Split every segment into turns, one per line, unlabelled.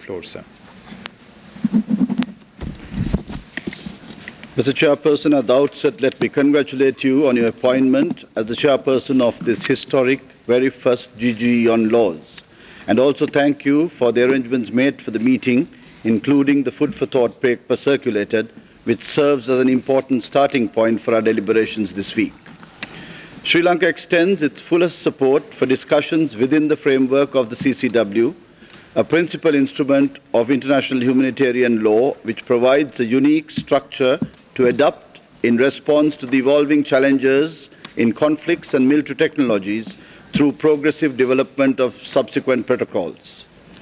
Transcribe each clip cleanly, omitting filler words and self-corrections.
floor, sir.
Mr. Chairperson, at the outset, let me congratulate you on your appointment as the chairperson of this historic, very first GGE on laws, and also thank you for the arrangements made for the meeting, including the food for thought paper circulated, which serves as an important starting point for our deliberations this week. Sri Lanka extends its fullest support for discussions within the framework of the CCW, a principal instrument of international humanitarian law which provides a unique structure to adapt in response to the evolving challenges in conflicts and military technologies through progressive development of subsequent protocols.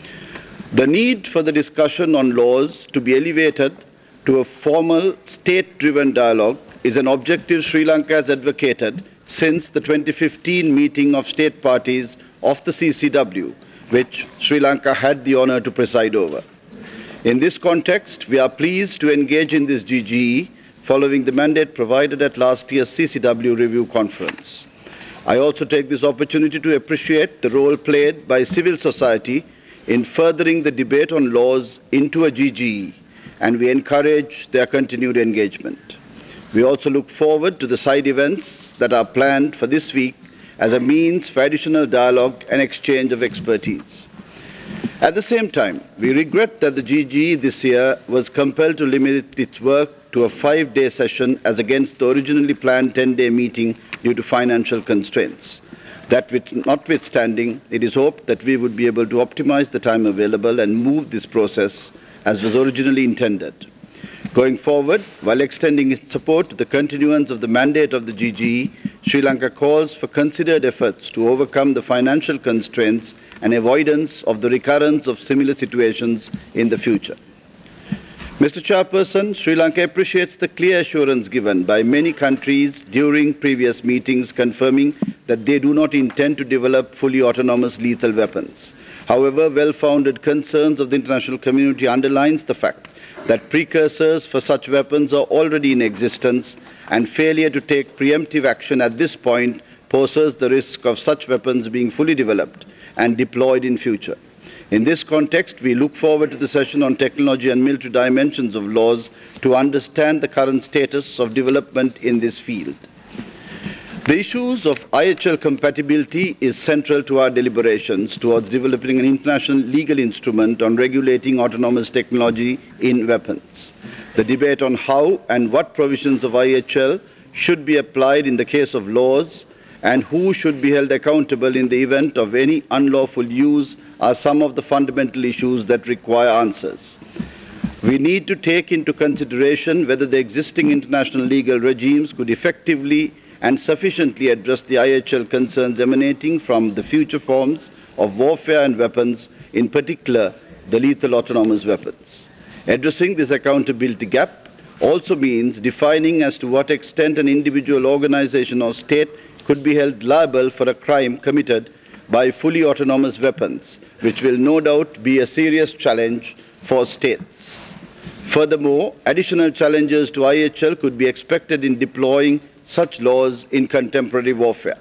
The need for the discussion on laws to be elevated to a formal state-driven dialogue is an objective Sri Lanka has advocated since the 2015 meeting of state parties of the CCW, which Sri Lanka had the honor to preside over. In this context, we are pleased to engage in this GGE following the mandate provided at last year's CCW review conference. I also take this opportunity to appreciate the role played by civil society in furthering the debate on laws into a GGE, and we encourage their continued engagement. We also look forward to the side events that are planned for this week as a means for additional dialogue and exchange of expertise. At the same time, we regret that the GGE this year was compelled to limit its work to a 5-day session as against the originally planned 10-day meeting due to financial constraints. That notwithstanding, it is hoped that we would be able to optimize the time available and move this process as was originally intended. Going forward, while extending its support to the continuance of the mandate of the GGE, Sri Lanka calls for considered efforts to overcome the financial constraints and avoidance of the recurrence of similar situations in the future. Mr. Chairperson, Sri Lanka appreciates the clear assurance given by many countries during previous meetings confirming that they do not intend to develop fully autonomous lethal weapons. However, well-founded concerns of the international community underlines the fact that precursors for such weapons are already in existence, and failure to take preemptive action at this point poses the risk of such weapons being fully developed and deployed in future. In this context, we look forward to the session on technology and military dimensions of laws to understand the current status of development in this field. The issues of IHL compatibility is central to our deliberations towards developing an international legal instrument on regulating autonomous technology in weapons. The debate on how and what provisions of IHL should be applied in the case of laws and who should be held accountable in the event of any unlawful use are some of the fundamental issues that require answers. We need to take into consideration whether the existing international legal regimes could effectively and sufficiently address the IHL concerns emanating from the future forms of warfare and weapons, in particular the lethal autonomous weapons. Addressing this accountability gap also means defining as to what extent an individual, organization or state could be held liable for a crime committed by fully autonomous weapons, which will no doubt be a serious challenge for states. Furthermore, additional challenges to IHL could be expected in deploying such laws in contemporary warfare.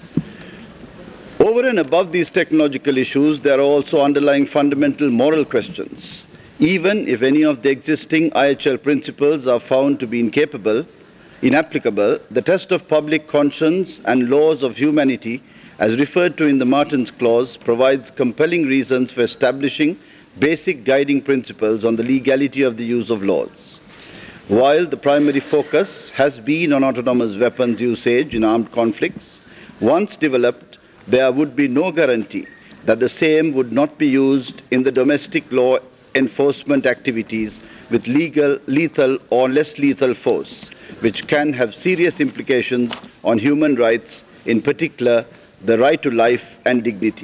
Over and above these technological issues, there are also underlying fundamental moral questions. Even if any of the existing IHL principles are found to be inapplicable, the test of public conscience and laws of humanity, as referred to in the Martens Clause, provides compelling reasons for establishing basic guiding principles on the legality of the use of laws. While the primary focus has been on autonomous weapons usage in armed conflicts, once developed, there would be no guarantee that the same would not be used in the domestic law enforcement activities with lethal or less lethal force, which can have serious implications on human rights, in particular the right to life and dignity.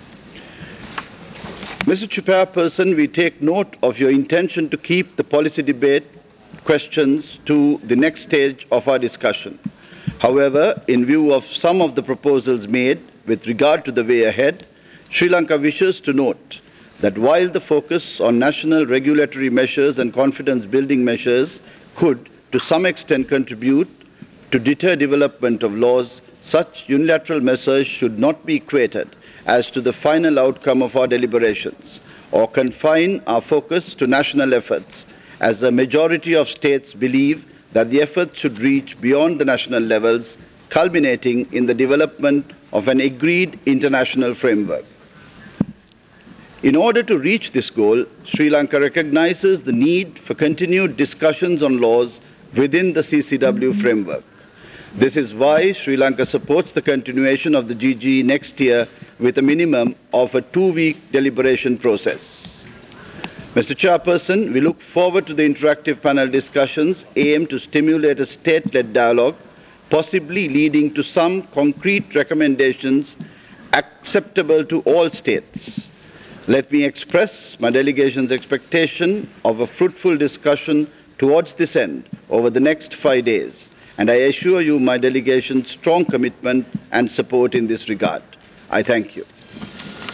Mr. Chairperson, we take note of your intention to keep the policy debate questions to the next stage of our discussion. However, in view of some of the proposals made with regard to the way ahead, Sri Lanka wishes to note that while the focus on national regulatory measures and confidence-building measures could, to some extent, contribute to deter development of laws, such unilateral measures should not be equated as to the final outcome of our deliberations. or confine our focus to national efforts, as the majority of states believe that the efforts should reach beyond the national levels, culminating in the development of an agreed international framework. In order to reach this goal, Sri Lanka recognizes the need for continued discussions on laws within the CCW framework. This is why Sri Lanka supports the continuation of the GGE next year with a minimum of a 2-week deliberation process. Mr. Chairperson, we look forward to the interactive panel discussions aimed to stimulate a state-led dialogue, possibly leading to some concrete recommendations acceptable to all states. Let me express my delegation's expectation of a fruitful discussion towards this end over the next 5 days, and I assure you my delegation's strong commitment and support in this regard. I thank you.